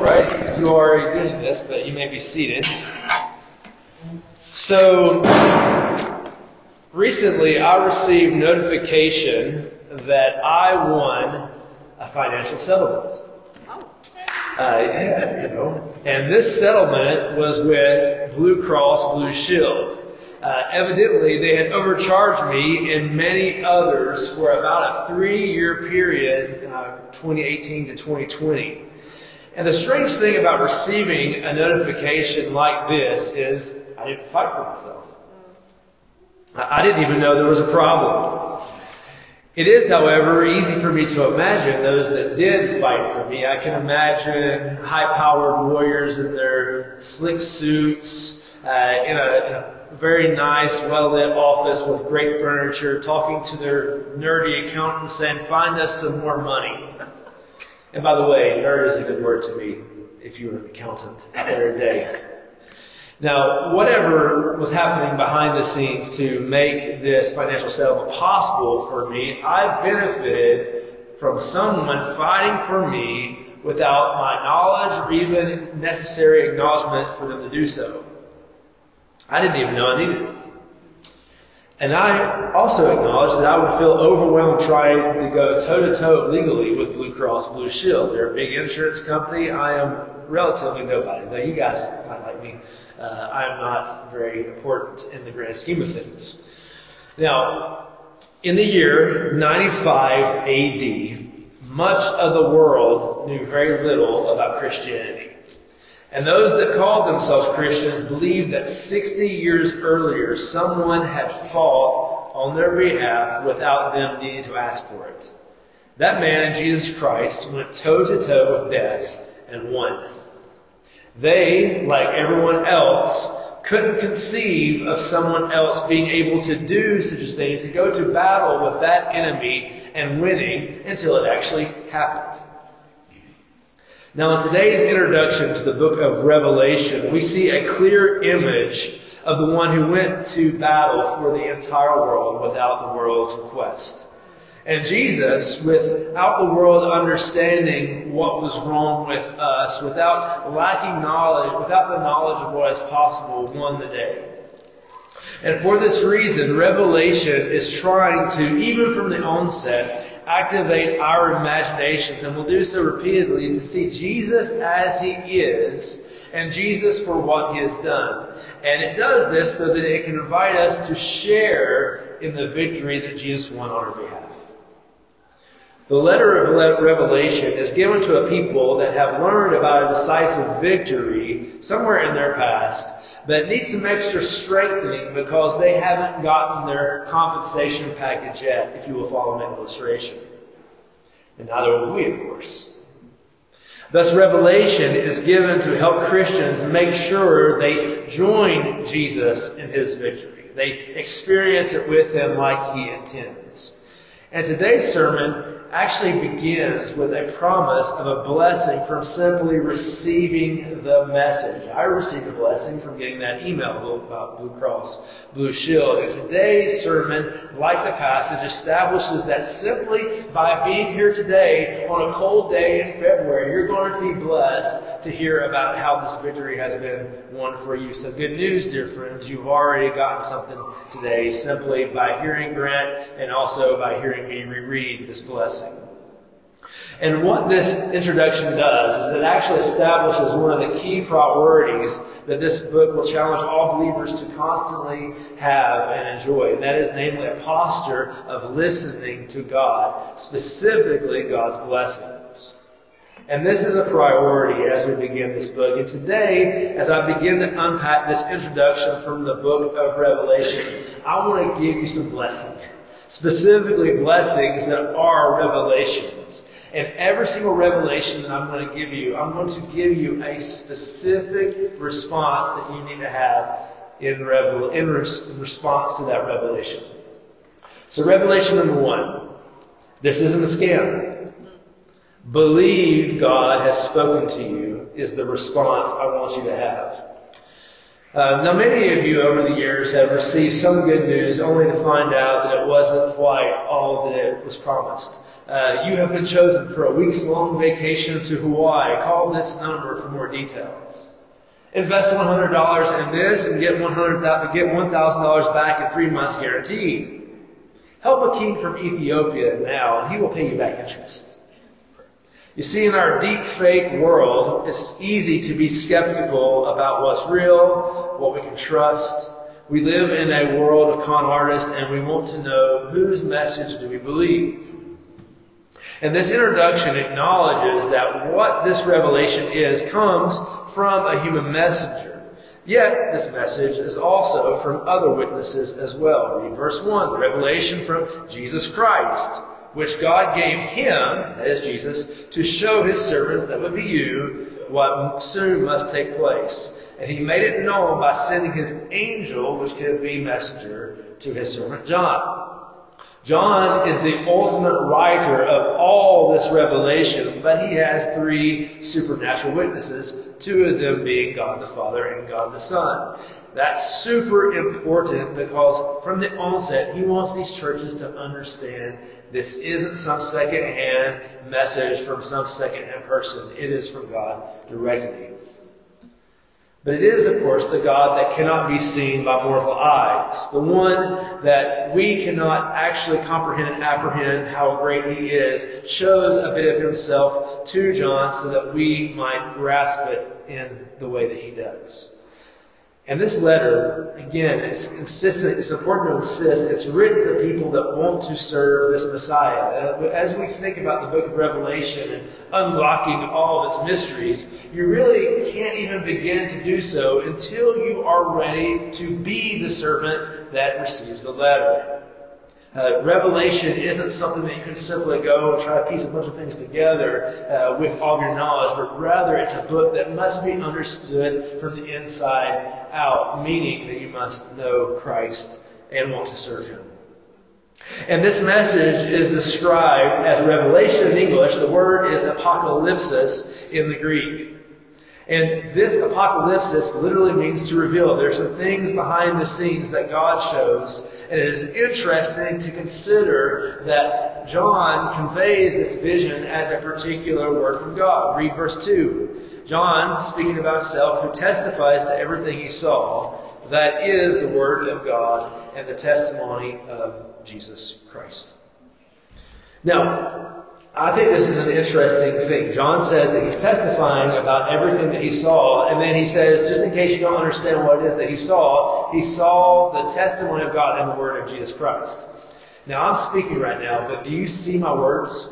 Alright, you are already doing this, but you may be seated. So, recently I received notification that I won a financial settlement. And this settlement was with Blue Cross Blue Shield. Evidently, they had overcharged me and many others for about a 3-year period, 2018 to 2020. And the strange thing about receiving a notification like this is I didn't fight for myself. I didn't even know there was a problem. It is, however, easy for me to imagine those that did fight for me. I can imagine high-powered warriors in their slick suits, in a very nice, well-lit office with great furniture, talking to their nerdy accountant saying, "Find us some more money." And by the way, nerd is a good word to me if you were an accountant out there today. Now, whatever was happening behind the scenes to make this financial settlement possible for me, I benefited from someone fighting for me without my knowledge or even necessary acknowledgement for them to do so. I didn't even know I needed it. And I also acknowledge that I would feel overwhelmed trying to go toe-to-toe legally with Blue Cross Blue Shield. They're a big insurance company. I am relatively nobody, though you guys might like me. I am not very important in the grand scheme of things. Now, in the year 95 AD, much of the world knew very little about Christianity. And those that called themselves Christians believed that 60 years earlier, someone had fought on their behalf without them needing to ask for it. That man, Jesus Christ, went toe-to-toe with death and won. They, like everyone else, couldn't conceive of someone else being able to do such a thing, to go to battle with that enemy and winning until it actually happened. Now, in today's introduction to the book of Revelation, we see a clear image of the one who went to battle for the entire world without the world's request. And Jesus, without the world understanding what was wrong with us, without lacking knowledge, without the knowledge of what is possible, won the day. And for this reason, Revelation is trying to, even from the onset, activate our imaginations, and will do so repeatedly, to see Jesus as He is and Jesus for what He has done. And it does this so that it can invite us to share in the victory that Jesus won on our behalf. The letter of Revelation is given to a people that have learned about a decisive victory somewhere in their past, but need some extra strengthening because they haven't gotten their compensation package yet, if you will follow my illustration. And neither have we, of course. Thus, Revelation is given to help Christians make sure they join Jesus in His victory. They experience it with Him like He intends. And today's sermon actually begins with a promise of a blessing from simply receiving the message. I received a blessing from getting that email about Blue Cross Blue Shield. And today's sermon, like the passage, establishes that simply by being here today on a cold day in February, you're going to be blessed to hear about how this victory has been won for you. So good news, dear friends, you've already gotten something today simply by hearing Grant and also by hearing me reread this blessing. And what this introduction does is it actually establishes one of the key priorities that this book will challenge all believers to constantly have and enjoy. And that is namely a posture of listening to God, specifically God's blessings. And this is a priority as we begin this book. And today, as I begin to unpack this introduction from the book of Revelation, I want to give you some blessings. Specifically blessings that are revelations. And every single revelation that I'm going to give you, I'm going to give you a specific response that you need to have in response to that revelation. So revelation number 1. This isn't a scam. Believe God has spoken to you is the response I want you to have. Now, many of you over the years have received some good news only to find out that it wasn't quite all that it was promised. You have been chosen for a week's-long vacation to Hawaii. Call this number for more details. Invest $100 in this and get $1,000 back in 3 months guaranteed. Help a king from Ethiopia now, and he will pay you back interest. You see, in our deep fake world, it's easy to be skeptical about what's real, what we can trust. We live in a world of con artists, and we want to know whose message do we believe. And this introduction acknowledges that what this revelation is comes from a human messenger. Yet, this message is also from other witnesses as well. Read verse 1, the revelation from Jesus Christ, which God gave him, that is Jesus, to show his servants, that would be you, what soon must take place. And he made it known by sending his angel, which could be messenger, to his servant John. John is the ultimate writer of all this revelation, but he has 3 supernatural witnesses, 2 of them being God the Father and God the Son. That's super important because from the onset, he wants these churches to understand this isn't some second-hand message from some second-hand person. It is from God directly. But it is, of course, the God that cannot be seen by mortal eyes. The one that we cannot actually comprehend and apprehend how great he is, shows a bit of himself to John so that we might grasp it in the way that he does. And this letter, again, it's consistent. It's important to insist it's written to people that want to serve this Messiah. As we think about the book of Revelation and unlocking all of its mysteries, you really can't even begin to do so until you are ready to be the servant that receives the letter. Revelation isn't something that you can simply go and try to piece a bunch of things together with all your knowledge, but rather it's a book that must be understood from the inside out, meaning that you must know Christ and want to serve him. And this message is described as revelation in English. The word is apocalypsis in the Greek. And this apocalypsis literally means to reveal. There are some things behind the scenes that God shows. And it is interesting to consider that John conveys this vision as a particular word from God. Read verse 2. John, speaking about himself, who testifies to everything he saw, that is the word of God and the testimony of Jesus Christ. Now, I think this is an interesting thing. John says that he's testifying about everything that he saw, and then he says, just in case you don't understand what it is that he saw the testimony of God and the word of Jesus Christ. Now, I'm speaking right now, but do you see my words?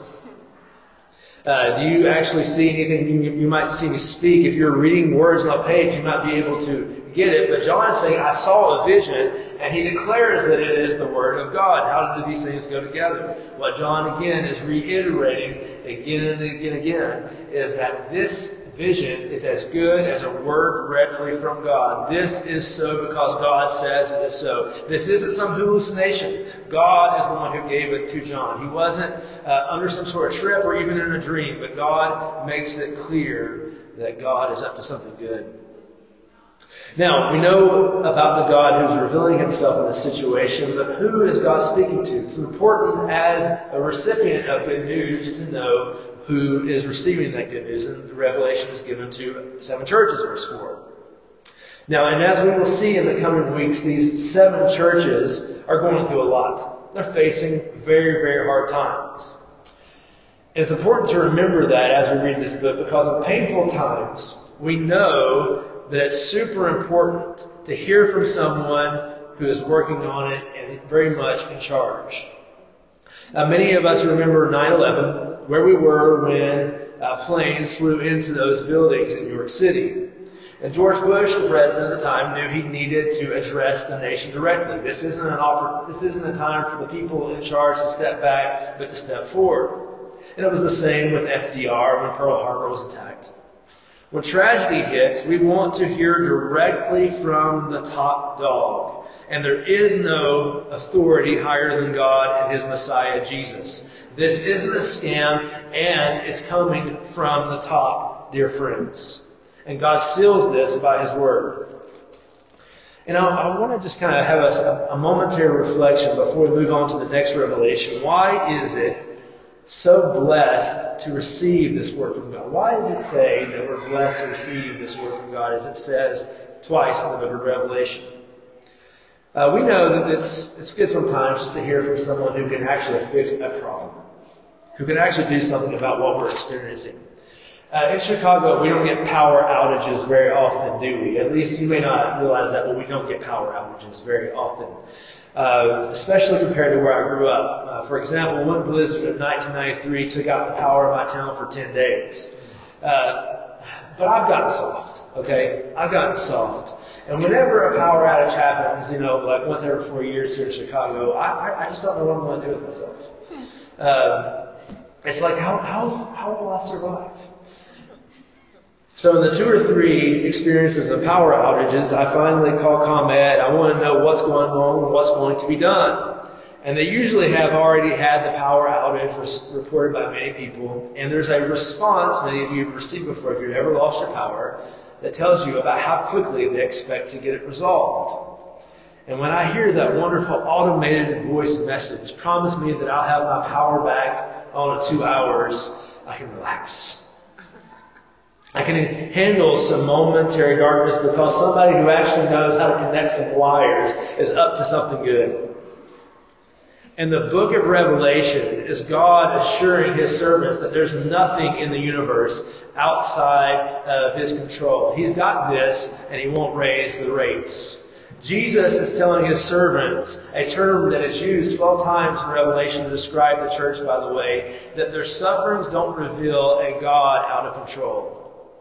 Do you actually see anything? You might see me speak. If you're reading words on a page, you might be able to get it. But John is saying, I saw a vision, and he declares that it is the Word of God. How do these things go together? What John, again, is reiterating again and again is that this vision is as good as a word directly from God. This is so because God says it is so. This isn't some hallucination. God is the one who gave it to John. He wasn't under some sort of trip or even in a dream, but God makes it clear that God is up to something good. Now, we know about the God who's revealing himself in this situation, but who is God speaking to? It's important as a recipient of good news to know who is receiving that good news. And the revelation is given to 7 churches, verse 4. Now, and as we will see in the coming weeks, these 7 churches are going through a lot. They're facing very, very hard times. And it's important to remember that as we read this book, because in painful times, we know that it's super important to hear from someone who is working on it and very much in charge. Many of us remember 9/11, where we were when planes flew into those buildings in New York City. And George Bush, the president at the time, knew he needed to address the nation directly. This isn't a time for the people in charge to step back, but to step forward. And it was the same with FDR when Pearl Harbor was attacked. When tragedy hits, we want to hear directly from the top dog. And there is no authority higher than God and his Messiah, Jesus. This isn't a scam, and it's coming from the top, dear friends. And God seals this by his word. And I want to just kind of have a momentary reflection before we move on to the next revelation. Why is it so blessed to receive this word from God? Why does it say that we're blessed to receive this word from God, as it says twice in the book of Revelation? We know that it's good sometimes to hear from someone who can actually fix a problem, who can actually do something about what we're experiencing. In Chicago, we don't get power outages very often, do we? At least you may not realize that, but we don't get power outages very often. Especially compared to where I grew up. For example, one blizzard in 1993 took out the power of my town for 10 days. But I've gotten soft, okay? I've gotten soft. And whenever a power outage happens, like once every 4 years here in Chicago, I just don't know what I'm going to do with myself. It's like, how will I survive? So in the 2 or 3 experiences of power outages, I finally call ComEd. I want to know what's going on and what's going to be done. And they usually have already had the power outage reported by many people. And there's a response many of you have received before if you've ever lost your power that tells you about how quickly they expect to get it resolved. And when I hear that wonderful automated voice message, promise me that I'll have my power back on in 2 hours, I can relax. I can handle some momentary darkness because somebody who actually knows how to connect some wires is up to something good. And the book of Revelation is God assuring His servants that there's nothing in the universe outside of His control. He's got this, and He won't raise the rates. Jesus is telling His servants, a term that is used 12 times in Revelation to describe the church, by the way, that their sufferings don't reveal a God out of control.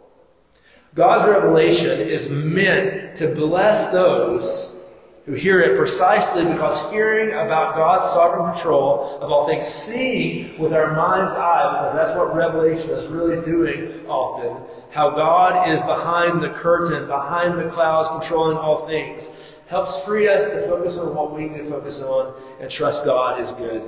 God's revelation is meant to bless those who hear it precisely because hearing about God's sovereign control of all things, seeing with our mind's eye, because that's what Revelation is really doing often, how God is behind the curtain, behind the clouds, controlling all things, helps free us to focus on what we need to focus on and trust God is good.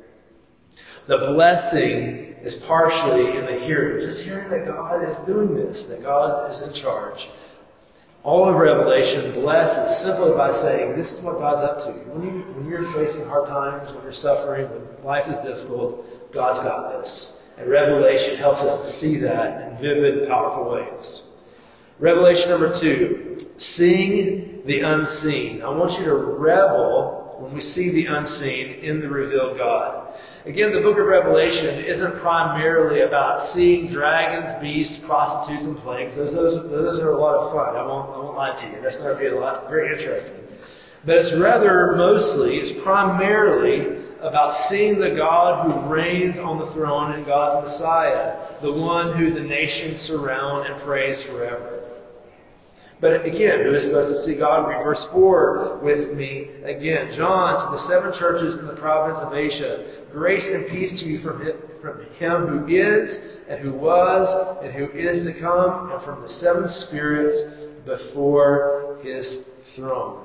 The blessing is partially in the hearing, just hearing that God is doing this, that God is in charge. All of Revelation blesses simply by saying, this is what God's up to. When you're facing hard times, when you're suffering, when life is difficult, God's got this. And Revelation helps us to see that in vivid, powerful ways. Revelation number 2, seeing the unseen. I want you to revel when we see the unseen in the revealed God. Again, the book of Revelation isn't primarily about seeing dragons, beasts, prostitutes, and plagues. Those are a lot of fun. I won't lie to you. That's going to be very interesting. But it's primarily about seeing the God who reigns on the throne and God's Messiah, the one who the nations surround and praise forever. But again, who is supposed to see God? Read verse 4 with me again. John, to the 7 churches in the province of Asia, grace and peace to you from Him who is, and who was, and who is to come, and from the 7 spirits before His throne.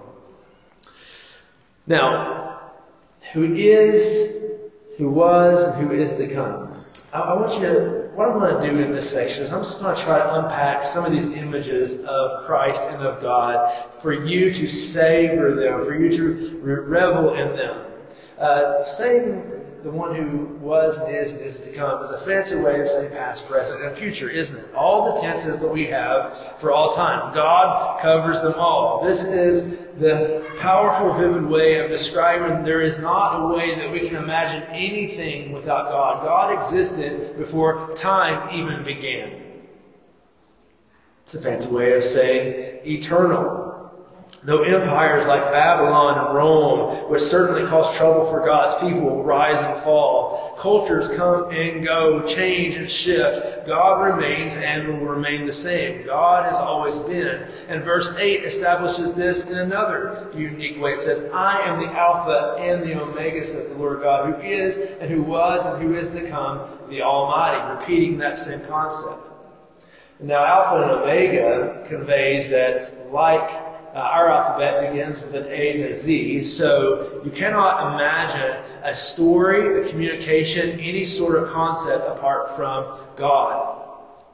Now, who is, who was, and who is to come. What I'm going to do in this section is I'm just going to try to unpack some of these images of Christ and of God for you to savor them, for you to revel in them. Saying the one who was and is to come is a fancy way of saying past, present, and future, isn't it? All the tenses that we have for all time. God covers them all. This is the powerful, vivid way of describing there is not a way that we can imagine anything without God. God existed before time even began. It's a fancy way of saying eternal. Though empires like Babylon and Rome, which certainly cause trouble for God's people, rise and fall, cultures come and go, change and shift, God remains and will remain the same. God has always been. And verse 8 establishes this in another unique way. It says, I am the Alpha and the Omega, says the Lord God, who is and who was and who is to come, the Almighty, repeating that same concept. Now, Alpha and Omega conveys that like our alphabet begins with an A and a Z, so you cannot imagine a story, a communication, any sort of concept apart from God.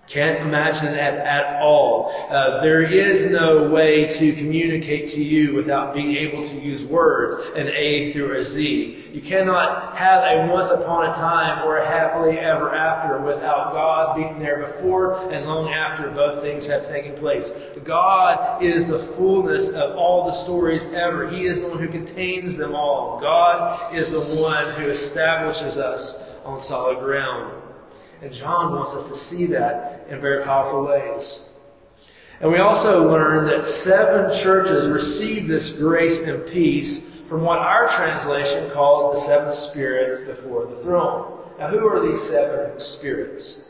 Can't imagine it at all. There is no way to communicate to you without being able to use words, an A through a Z. You cannot have a once upon a time or a happily ever after without God being there before and long after both things have taken place. God is the fullness of all the stories ever. He is the one who contains them all. God is the one who establishes us on solid ground. And John wants us to see that in very powerful ways. And we also learn that 7 churches received this grace and peace from what our translation calls the 7 spirits before the throne. Now, who are these 7 spirits?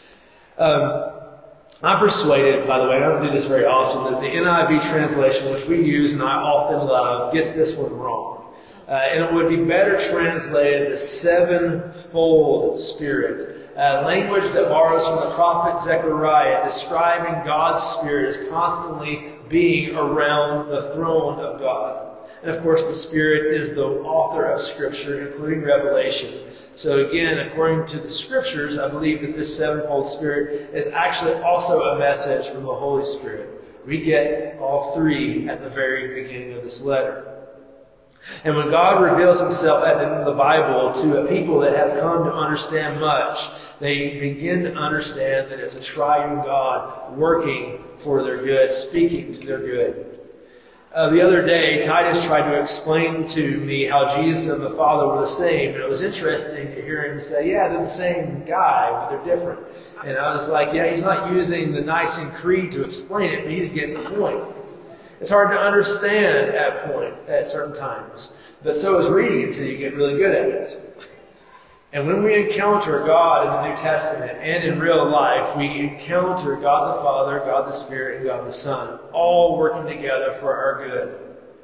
I'm persuaded, by the way, I don't do this very often, that the NIV translation, which we use and I often love, gets this one wrong. And it would be better translated the 7-fold Spirit. Language that borrows from the prophet Zechariah, describing God's Spirit as constantly being around the throne of God. And of course, the Spirit is the author of Scripture, including Revelation. So again, according to the Scriptures, I believe that this 7-fold Spirit is actually also a message from the Holy Spirit. We get all 3 at the very beginning of this letter. And when God reveals Himself at the end of the Bible to a people that have come to understand much, they begin to understand that it's a triune God working for their good, speaking to their good. The other day, Titus tried to explain to me how Jesus and the Father were the same. And it was interesting to hear him say, yeah, they're the same guy, but they're different. And I was like, yeah, he's not using the Nicene Creed to explain it, but he's getting the point. It's hard to understand at certain times. But so is reading until you get really good at it. And when we encounter God in the New Testament and in real life, we encounter God the Father, God the Spirit, and God the Son, all working together for our good.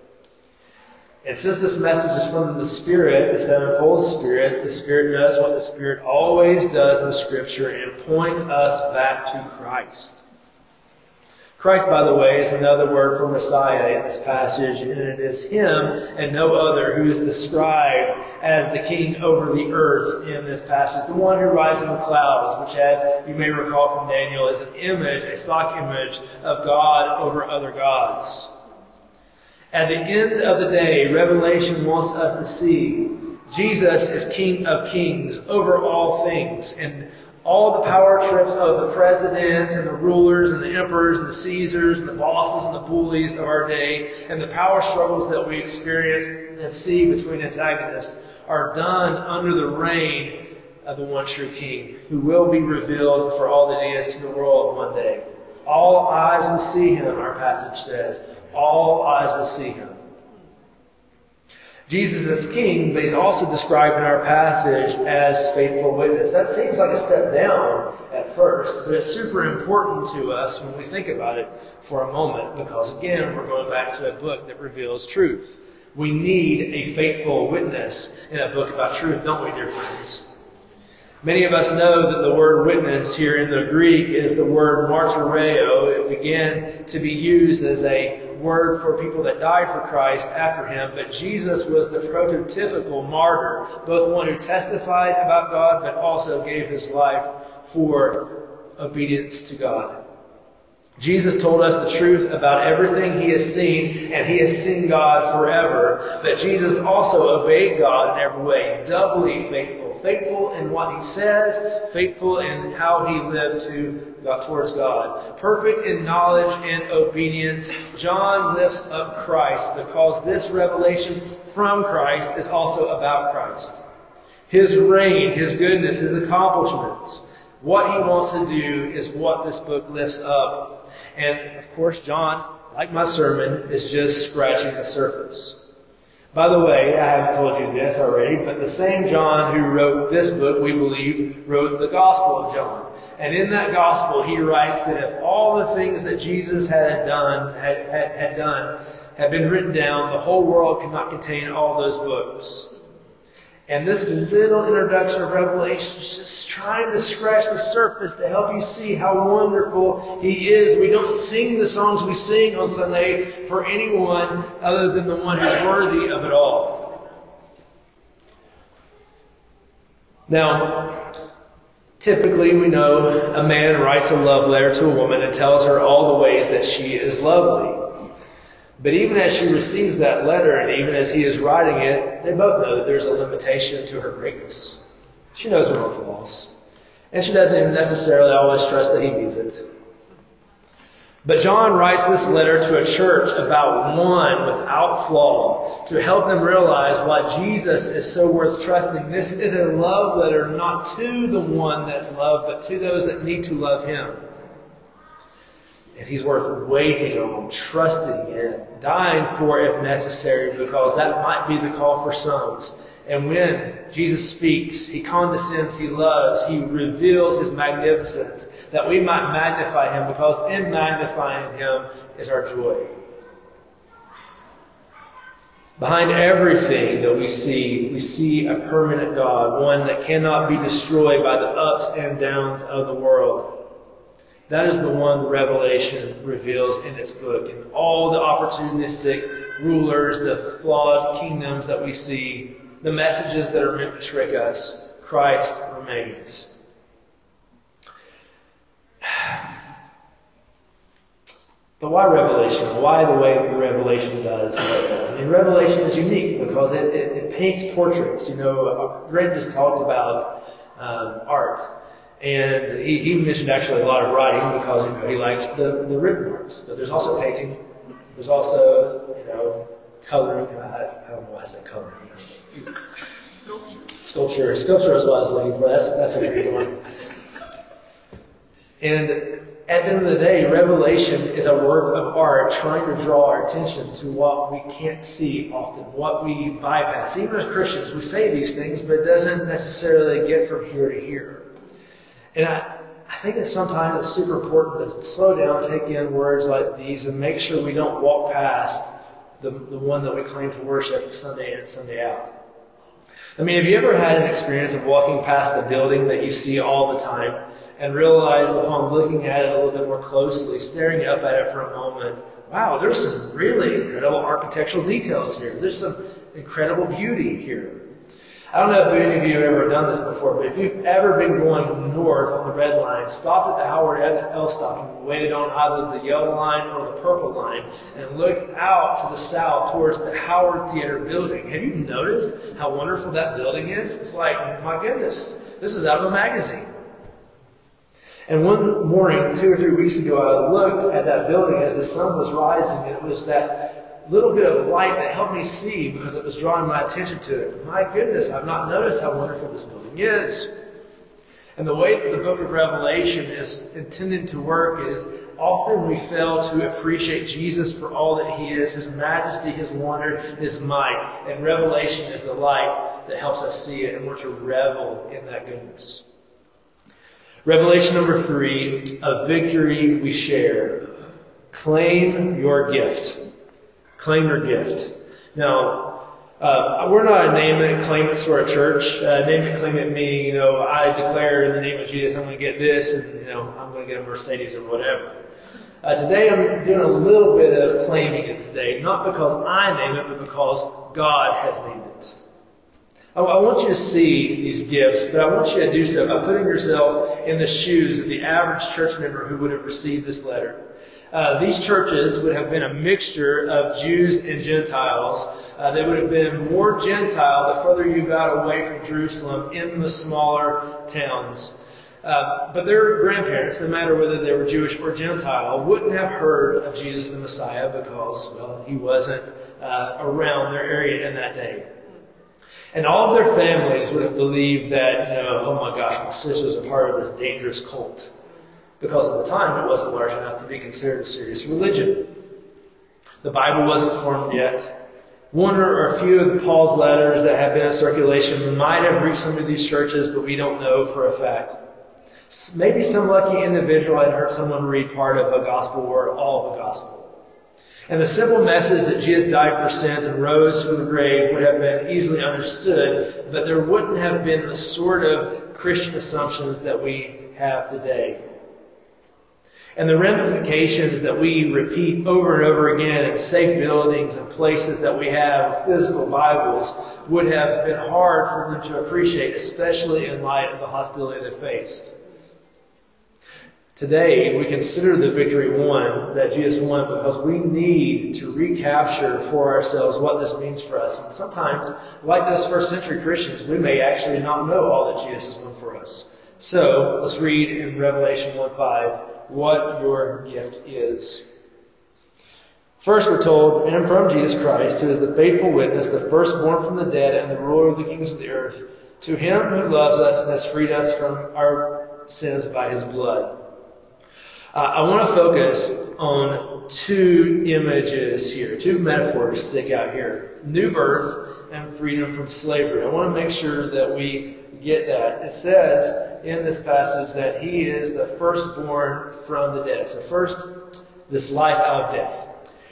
And since this message is from the Spirit, the 7-fold Spirit, the Spirit does what the Spirit always does in Scripture and points us back to Christ. Christ, by the way, is another word for Messiah in this passage, and it is Him and no other who is described as the King over the earth in this passage. The one who rides in the clouds, which, as you may recall from Daniel, is an image, a stock image of God over other gods. At the end of the day, Revelation wants us to see Jesus is King of kings over all things, and all the power trips of the presidents and the rulers and the emperors and the Caesars and the bosses and the bullies of our day and the power struggles that we experience and see between antagonists are done under the reign of the one true King, who will be revealed for all that He is to the world one day. All eyes will see Him, our passage says. All eyes will see Him. Jesus is King, but He's also described in our passage as faithful witness. That seems like a step down at first, but it's super important to us when we think about it for a moment, because again, we're going back to a book that reveals truth. We need a faithful witness in a book about truth, don't we, dear friends? Many of us know that the word witness here in the Greek is the word martyreo. It began to be used as a word for people that died for Christ after Him, but Jesus was the prototypical martyr, both one who testified about God, but also gave His life for obedience to God. Jesus told us the truth about everything He has seen, and He has seen God forever. But Jesus also obeyed God in every way, doubly faithful. Faithful in what He says, faithful in how He lived towards God. Perfect in knowledge and obedience. John lifts up Christ because this revelation from Christ is also about Christ. His reign, His goodness, His accomplishments. What He wants to do is what this book lifts up. And of course, John, like my sermon, is just scratching the surface. By the way, I haven't told you this already, but the same John who wrote this book, we believe, wrote the Gospel of John. And in that Gospel, he writes that if all the things that Jesus had done had been written down, the whole world could not contain all those books. And this little introduction of Revelation is just trying to scratch the surface to help you see how wonderful He is. We don't sing the songs we sing on Sunday for anyone other than the one who's worthy of it all. Now, Typically, we know a man writes a love letter to a woman and tells her all the ways that she is lovely. But even as she receives that letter and even as he is writing it, they both know that there's a limitation to her greatness. She knows her own flaws. And she doesn't even necessarily always trust that he means it. But John writes this letter to a church about one without flaw to help them realize why Jesus is so worth trusting. This is a love letter not to the one that's loved, but to those that need to love him. And he's worth waiting on, trusting in, dying for if necessary, because that might be the call for some. And when Jesus speaks, he condescends, he loves, he reveals his magnificence, that we might magnify him, because in magnifying him is our joy. Behind everything that we see a permanent God, one that cannot be destroyed by the ups and downs of the world. That is the one Revelation reveals in its book. And all the opportunistic rulers, the flawed kingdoms that we see, the messages that are meant to trick us, Christ remains. But why Revelation? Why the way the Revelation does what it does? I mean, Revelation is unique because it paints portraits. Brent just talked about art. And he mentioned actually a lot of writing because he likes the written arts. But there's also painting. There's also coloring. I don't know why I said coloring. Sculpture. Sculpture is what I was looking for. That's a good one. And at the end of the day, Revelation is a work of art trying to draw our attention to what we can't see often, what we bypass. Even as Christians, we say these things, but it doesn't necessarily get from here to here. And I think that sometimes it's super important to slow down, take in words like these, and make sure we don't walk past the one that we claim to worship Sunday in and Sunday out. I mean, have you ever had an experience of walking past a building that you see all the time and realize upon looking at it a little bit more closely, staring up at it for a moment, wow, there's some really incredible architectural details here. There's some incredible beauty here. I don't know if any of you have ever done this before, but if you've ever been going north on the red line, stopped at the Howard L stop and waited on either the yellow line or the purple line and looked out to the south towards the Howard Theater building, have you noticed how wonderful that building is? It's like, my goodness, this is out of a magazine. And one morning, 2 or 3 weeks ago, I looked at that building as the sun was rising, and it was that little bit of light that helped me see because it was drawing my attention to it. My goodness, I've not noticed how wonderful this building is. And the way that the book of Revelation is intended to work is often we fail to appreciate Jesus for all that he is, his majesty, his wonder, his might. And Revelation is the light that helps us see it, and we're to revel in that goodness. Revelation number 3, a victory we share. Claim your gift. Claim your gift. Now, we're not a name it, claim it sort of church. Name it, claim it meaning, I declare in the name of Jesus I'm going to get this, and, I'm going to get a Mercedes or whatever. Today I'm doing a little bit of claiming it today, not because I name it, but because God has named it. I want you to see these gifts, but I want you to do so by putting yourself in the shoes of the average church member who would have received this letter. These churches would have been a mixture of Jews and Gentiles. They would have been more Gentile the further you got away from Jerusalem in the smaller towns. But their grandparents, no matter whether they were Jewish or Gentile, wouldn't have heard of Jesus the Messiah because, he wasn't around their area in that day. And all of their families would have believed that, oh my gosh, my sister's a part of this dangerous cult. Because at the time it wasn't large enough to be considered a serious religion. The Bible wasn't formed yet. One or a few of Paul's letters that have been in circulation might have reached some of these churches, but we don't know for a fact. Maybe some lucky individual had heard someone read part of a gospel or all of a gospel. And the simple message that Jesus died for sins and rose from the grave would have been easily understood, but there wouldn't have been the sort of Christian assumptions that we have today. And the ramifications that we repeat over and over again in safe buildings and places that we have physical Bibles would have been hard for them to appreciate, especially in light of the hostility they faced. Today, we consider the victory won, that Jesus won, because we need to recapture for ourselves what this means for us. And sometimes, like those first century Christians, we may actually not know all that Jesus has won for us. So, let's read in Revelation 1:5 what your gift is. First, we're told, and from Jesus Christ, who is the faithful witness, the firstborn from the dead, and the ruler of the kings of the earth, to him who loves us and has freed us from our sins by his blood. I want to focus on two images here, two metaphors stick out here. New birth and freedom from slavery. I want to make sure that we get that. It says in this passage that he is the firstborn from the dead. So first, this life out of death.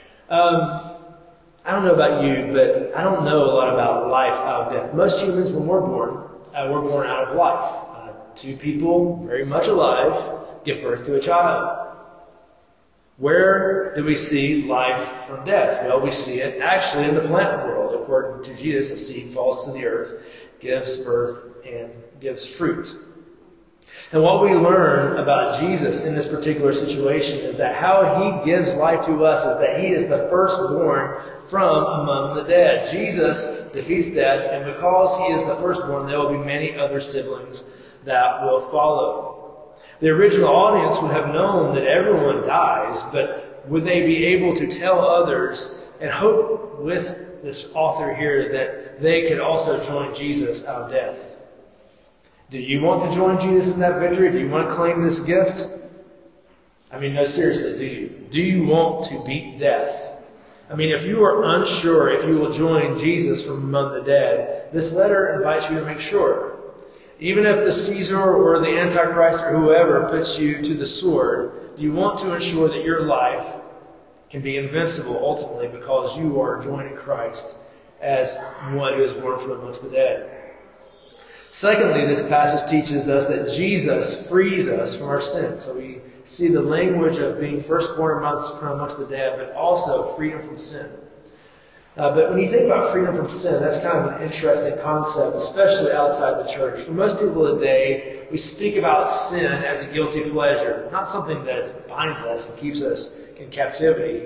I don't know about you, but I don't know a lot about life out of death. Most humans, when we're born out of life. Two people, very much alive, give birth to a child. Where do we see life from death? Well, we see it actually in the plant world. According to Jesus, a seed falls to the earth, gives birth, and gives fruit. And what we learn about Jesus in this particular situation is that how he gives life to us is that he is the firstborn from among the dead. Jesus defeats death, and because he is the firstborn, there will be many other siblings that will follow. The original audience would have known that everyone dies, but would they be able to tell others and hope with this author here that they could also join Jesus out of death? Do you want to join Jesus in that victory? Do you want to claim this gift? I mean, no, seriously, do you? Do you want to beat death? I mean, if you are unsure if you will join Jesus from among the dead, this letter invites you to make sure. Even if the Caesar or the Antichrist or whoever puts you to the sword, do you want to ensure that your life can be invincible ultimately because you are joining Christ as one who is born from amongst the dead? Secondly, this passage teaches us that Jesus frees us from our sins. So we see the language of being firstborn from amongst the dead, but also freedom from sin. But when you think about freedom from sin, that's kind of an interesting concept, especially outside the church. For most people today, we speak about sin as a guilty pleasure, not something that binds us and keeps us in captivity.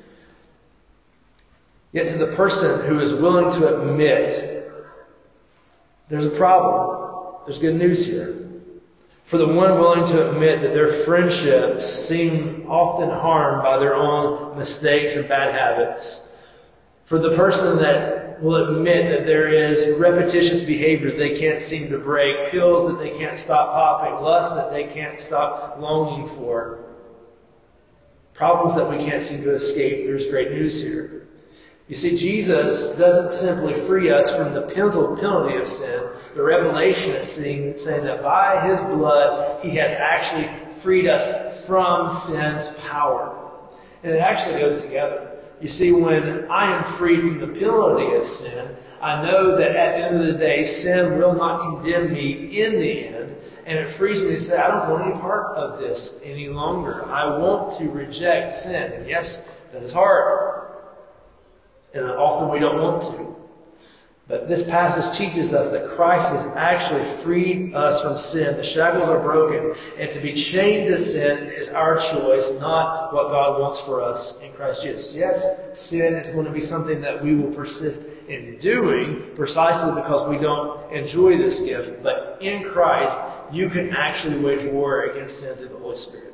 Yet to the person who is willing to admit, there's a problem. There's good news here. For the one willing to admit that their friendships seem often harmed by their own mistakes and bad habits. For the person that will admit that there is repetitious behavior they can't seem to break, pills that they can't stop popping, lust that they can't stop longing for, problems that we can't seem to escape, there's great news here. You see, Jesus doesn't simply free us from the penalty of sin. The Revelation is saying that by his blood, he has actually freed us from sin's power. And it actually goes together. You see, when I am freed from the penalty of sin, I know that at the end of the day, sin will not condemn me in the end. And it frees me to say, I don't want any part of this any longer. I want to reject sin. And yes, that is hard. And often we don't want to. But this passage teaches us that Christ has actually freed us from sin. The shackles are broken. And to be chained to sin is our choice, not what God wants for us in Christ Jesus. Yes, sin is going to be something that we will persist in doing precisely because we don't enjoy this gift. But in Christ, you can actually wage war against sin through the Holy Spirit.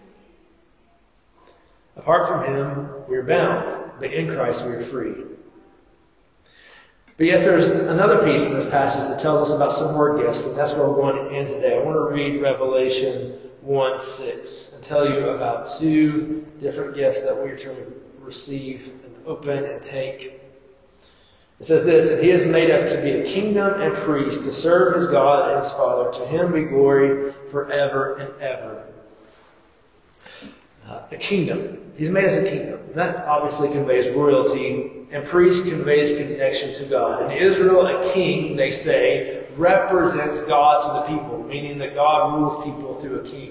Apart from Him, we are bound. But in Christ, we are free. But yes, there's another piece in this passage that tells us about some more gifts, and that's where we're going to end today. I want to read Revelation 1:6 and tell you about two different gifts that we are to receive and open and take. It says this, and He has made us to be a kingdom and priests to serve His God and His Father. To Him be glory forever and ever. A kingdom. He's made us a kingdom. That obviously conveys royalty, and priest conveys connection to God. In Israel, a king, they say, represents God to the people, meaning that God rules people through a king.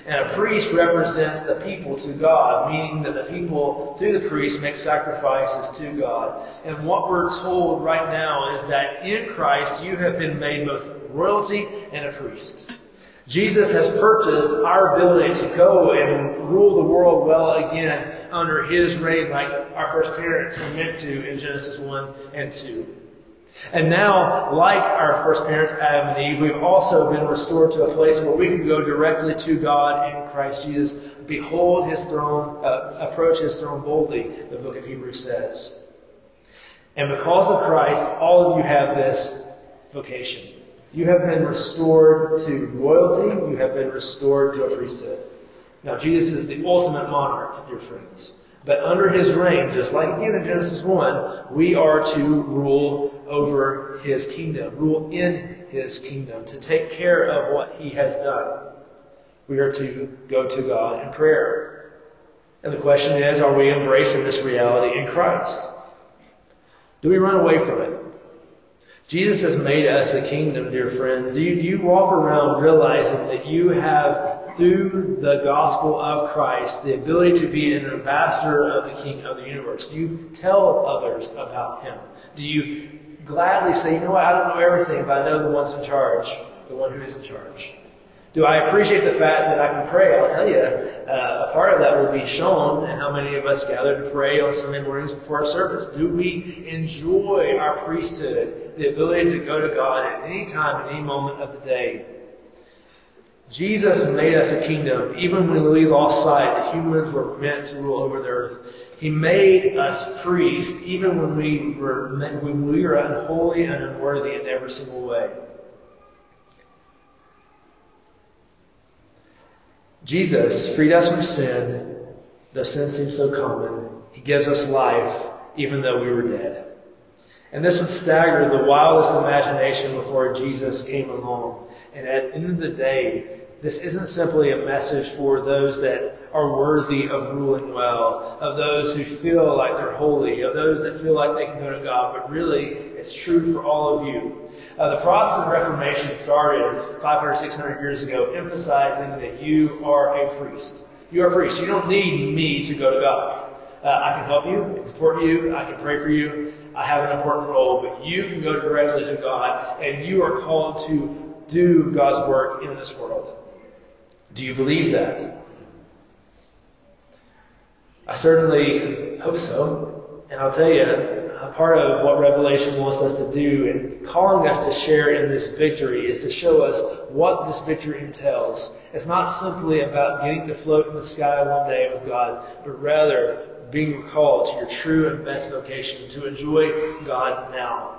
And a priest represents the people to God, meaning that the people, through the priest, make sacrifices to God. And what we're told right now is that in Christ you have been made both royalty and a priest. Jesus has purchased our ability to go and rule the world well again under His reign, like our first parents were meant to in Genesis 1 and 2. And now, like our first parents, Adam and Eve, we've also been restored to a place where we can go directly to God in Christ Jesus. Behold His throne, approach His throne boldly, the book of Hebrews says. And because of Christ, all of you have this vocation. You have been restored to royalty. You have been restored to a priesthood. Now, Jesus is the ultimate monarch, dear friends. But under His reign, just like again in Genesis 1, we are to rule over His kingdom, rule in His kingdom, to take care of what He has done. We are to go to God in prayer. And the question is, are we embracing this reality in Christ? Do we run away from it? Jesus has made us a kingdom, dear friends. Do you walk around realizing that you have, through the gospel of Christ, the ability to be an ambassador of the King of the universe? Do you tell others about Him? Do you gladly say, you know what, I don't know everything, but I know the one's in charge, the one who is in charge? Do I appreciate the fact that I can pray? I'll tell you, a part of that will be shown in how many of us gather to pray on Sunday mornings before our service. Do we enjoy our priesthood, the ability to go to God at any time, at any moment of the day? Jesus made us a kingdom, even when we lost sight that humans were meant to rule over the earth. He made us priests, even when we were unholy and unworthy in every single way. Jesus freed us from sin, though sin seems so common. He gives us life, even though we were dead. And this would stagger the wildest imagination before Jesus came along. And at the end of the day, this isn't simply a message for those that are worthy of ruling well, of those who feel like they're holy, of those that feel like they can go to God, but really, it's true for all of you. The Protestant Reformation started 500, 600 years ago, emphasizing that you are a priest. You are a priest. You don't need me to go to God. I can help you, I can support you, I can pray for you. I have an important role, but you can go directly to God, and you are called to do God's work in this world. Do you believe that? I certainly hope so. And I'll tell you, a part of what Revelation wants us to do and calling us to share in this victory is to show us what this victory entails. It's not simply about getting to float in the sky one day with God, but rather being called to your true and best vocation, to enjoy God now.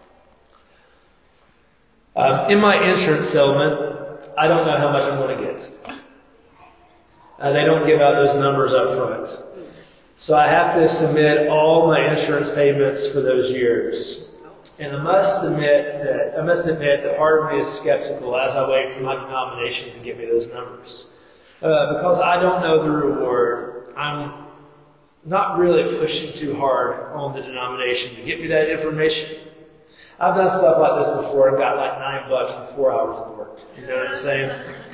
In my insurance settlement, I don't know how much I'm going to get. They don't give out those numbers up front. So I have to submit all my insurance payments for those years. And I must admit that part of me is skeptical as I wait for my denomination to give me those numbers. Because I don't know the reward. I'm not really pushing too hard on the denomination to get me that information. I've done stuff like this before and got like $9 for 4 hours of work. You know what I'm saying?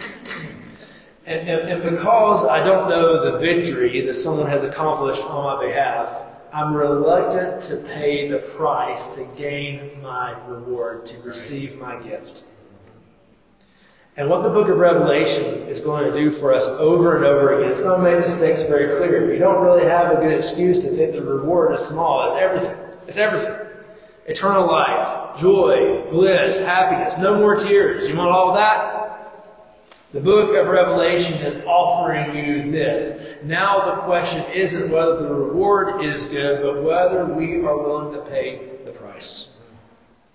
And because I don't know the victory that someone has accomplished on my behalf, I'm reluctant to pay the price to gain my reward, to receive my gift. And what the book of Revelation is going to do for us over and over again, it's going to make the stakes very clear. You don't really have a good excuse to think the reward is small. It's everything. It's everything. Eternal life, joy, bliss, happiness, no more tears. You want all that? The book of Revelation is offering you this. Now the question isn't whether the reward is good, but whether we are willing to pay the price.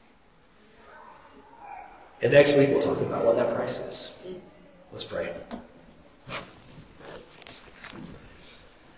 And next week we'll talk about what that price is. Let's pray.